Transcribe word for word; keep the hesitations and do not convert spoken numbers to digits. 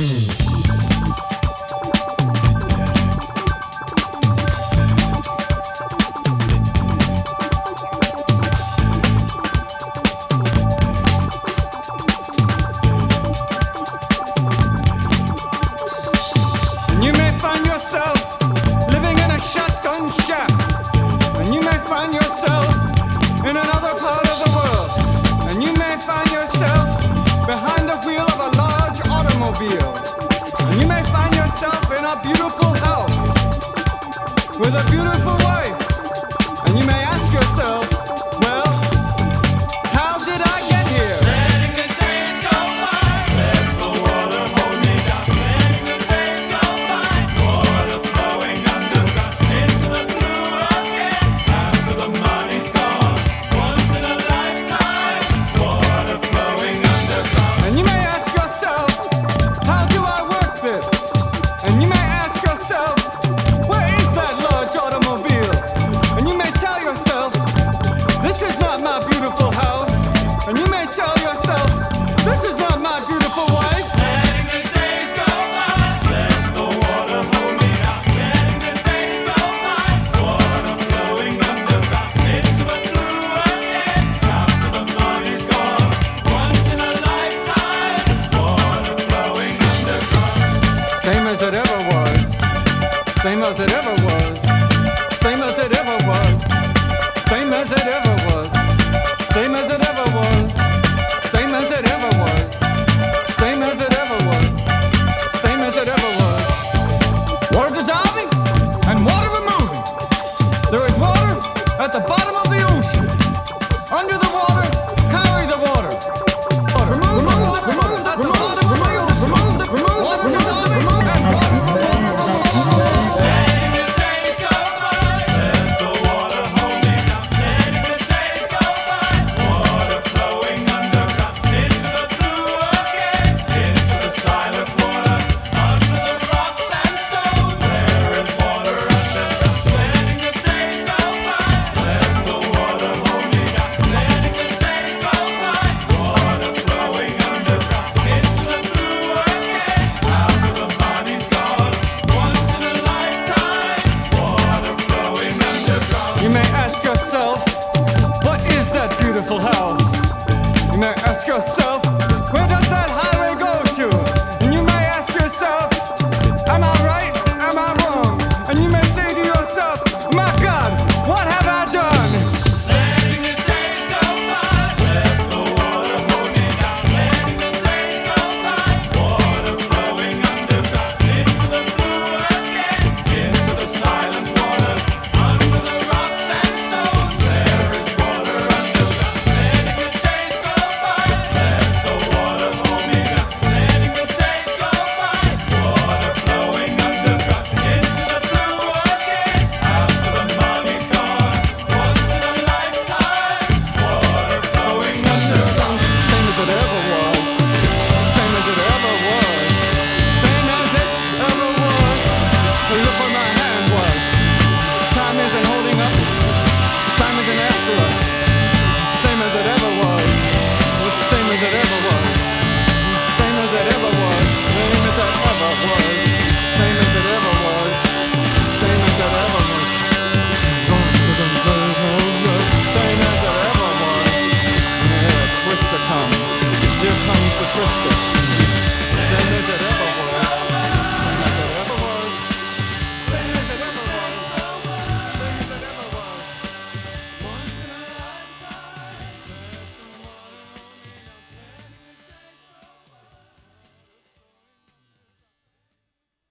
You may find yourself living in a shotgun shack, and you may find yourself in another part of the world, and you may find yourself behind the wheel of a large automobile, and you may find yourself in a beautiful house with a beautiful wife, and you may ask yourself, well, how did I get here? Letting the days go by, let the water hold me down. Letting the days go by, water flowing underground into the blue again. After the money's gone, once in a lifetime, water flowing underground. And you may ask yourself, how do I work this? And you may ask yourself, where is that large automobile? And you may tell yourself, this is not my beautiful house. And you may tell yourself, this is not my beautiful wife. Letting the days go by, let the water hold me down. Letting the days go by, water flowing underground into the blue again. After the money's gone, once in a lifetime, water flowing underground. Same as it ever was. Same as it ever was.